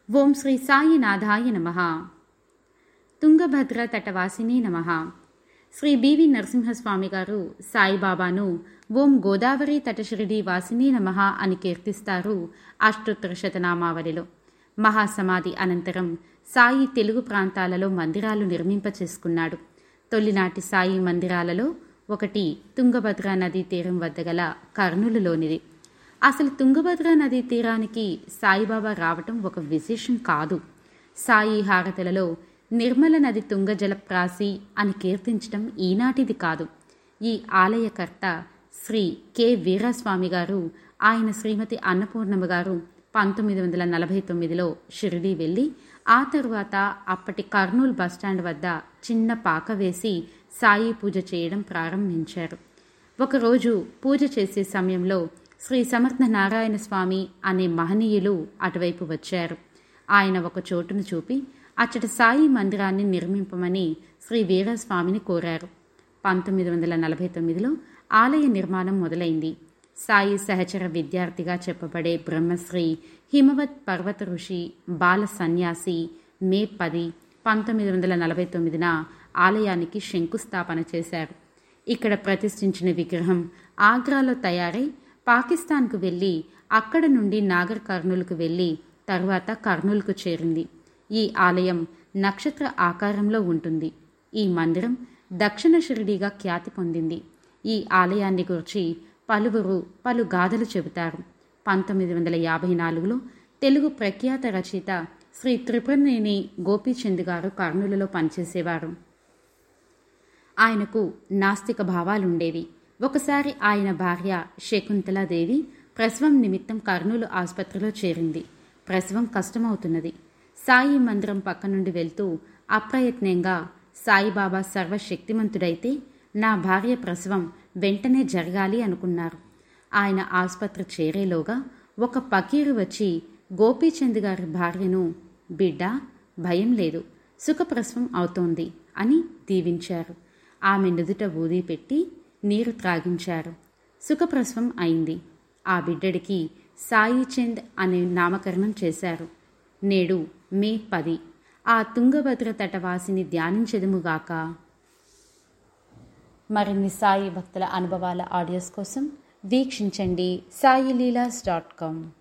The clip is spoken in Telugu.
ఓం శ్రీ సాయినాథాయ నమః. తుంగభద్ర తటవాసిని నమః. శ్రీ బివి నరసింహస్వామి గారు సాయిబాబాను ఓం గోదావరి తటశిరిడి వాసిని నమః అని కీర్తిస్తారు అష్టోత్తర శతనామావళిలో. మహాసమాధి అనంతరం సాయి తెలుగు ప్రాంతాలలో మందిరాలు నిర్మింపచేసుకున్నాడు. తొలినాటి సాయి మందిరాలలో ఒకటి తుంగభద్ర నదీ తీరం వద్ద గల కర్నూలులోనిది. అసలు తుంగభద్ర నదీ తీరానికి సాయిబాబా రావటం ఒక విశేషం కాదు. సాయి హారతులలో నిర్మల నది తుంగ జలప్రాసి అని కీర్తించటం ఈనాటిది కాదు. ఈ ఆలయకర్త శ్రీ కె వీరస్వామి గారు, ఆయన శ్రీమతి అన్నపూర్ణమ్మ గారు 1949లో షిరిడీ వెళ్ళి ఆ తరువాత అప్పటి కర్నూలు బస్టాండ్ వద్ద చిన్న పాక వేసి సాయి పూజ చేయడం ప్రారంభించారు. ఒకరోజు పూజ చేసే సమయంలో శ్రీ సమర్థ నారాయణ స్వామి అనే మహనీయులు అటువైపు వచ్చారు. ఆయన ఒక చోటును చూపి అచ్చట సాయి మందిరాన్ని నిర్మింపమని శ్రీ వీరస్వామిని కోరారు. 1949లో ఆలయ నిర్మాణం మొదలైంది. సాయి సహచర విద్యార్థిగా చెప్పబడే బ్రహ్మశ్రీ హిమవత్ పర్వత ఋషి బాల సన్యాసి మే 10, 1949న ఆలయానికి శంకుస్థాపన చేశారు. ఇక్కడ ప్రతిష్ఠించిన విగ్రహం ఆగ్రాలో తయారై పాకిస్తాన్కు వెళ్ళి అక్కడ నుండి నాగర్ కర్నూలుకు వెళ్ళి తరువాత కర్నూలుకు చేరింది. ఈ ఆలయం నక్షత్ర ఆకారంలో ఉంటుంది. ఈ మందిరం దక్షిణ షిరిడీగా ఖ్యాతి పొందింది. ఈ ఆలయాన్ని గురించి పలువురు పలు గాథలు చెబుతారు. 1954లో తెలుగు ప్రఖ్యాత రచయిత శ్రీ త్రిపురనేని గోపీచంద్ గారు కర్నూలులో పనిచేసేవారు. ఆయనకు నాస్తిక భావాలుండేవి. ఒకసారి ఆయన భార్య శకుంతలాదేవి ప్రసవం నిమిత్తం కర్నూలు ఆసుపత్రిలో చేరింది. ప్రసవం కష్టమవుతున్నది. సాయి మందిరం పక్క నుండి వెళ్తూ అప్రయత్నంగా సాయిబాబా సర్వశక్తిమంతుడైతే నా భార్య ప్రసవం వెంటనే జరగాలి అనుకున్నారు. ఆయన ఆసుపత్రి చేరేలోగా ఒక పకీరు వచ్చి గోపీచంద్ గారి భార్యను, బిడ్డ భయం లేదు, సుఖప్రసవం అవుతోంది అని దీవించారు. ఆమె నుదుట ఊది పెట్టి నీరు త్రాగించారు. సుఖప్రసవం అయింది. ఆ బిడ్డడికి సాయిచంద్ అనే నామకరణం చేశారు. నేడు మే 10 ఆ తుంగభద్ర తటవాసిని ధ్యానించెదముగాక. మరిన్ని సాయి భక్తుల అనుభవాల ఆడియోస్ కోసం వీక్షించండి sayileelas.com.